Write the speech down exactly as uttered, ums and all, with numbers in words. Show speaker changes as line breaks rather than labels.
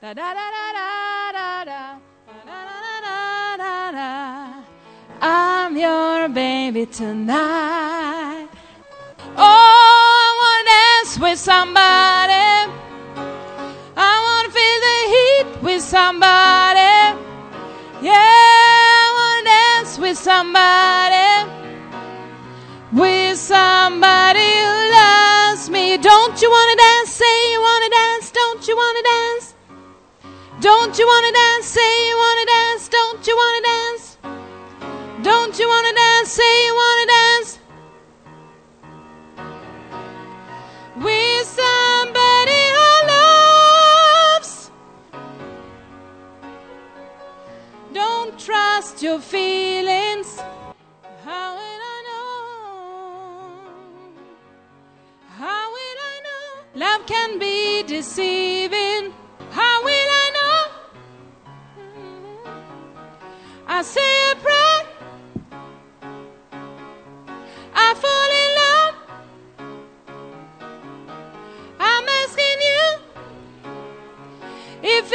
Da da da da da da da da da da da. I'm your baby tonight. Oh, I wanna dance with somebody. I wanna feel the heat with somebody. Yeah, I wanna dance with somebody. With somebody who loves me. Don't you wanna dance? Say you wanna dance. Don't you wanna dance? Don't you wanna dance? Say you wanna dance. Don't you wanna dance? Don't you wanna dance? Say you wanna dance. With somebody who loves. Don't trust your feelings. How will I know? How will I know? Love can be deceiving. How will I know? I say a prayer. I fall in love. I'm asking you if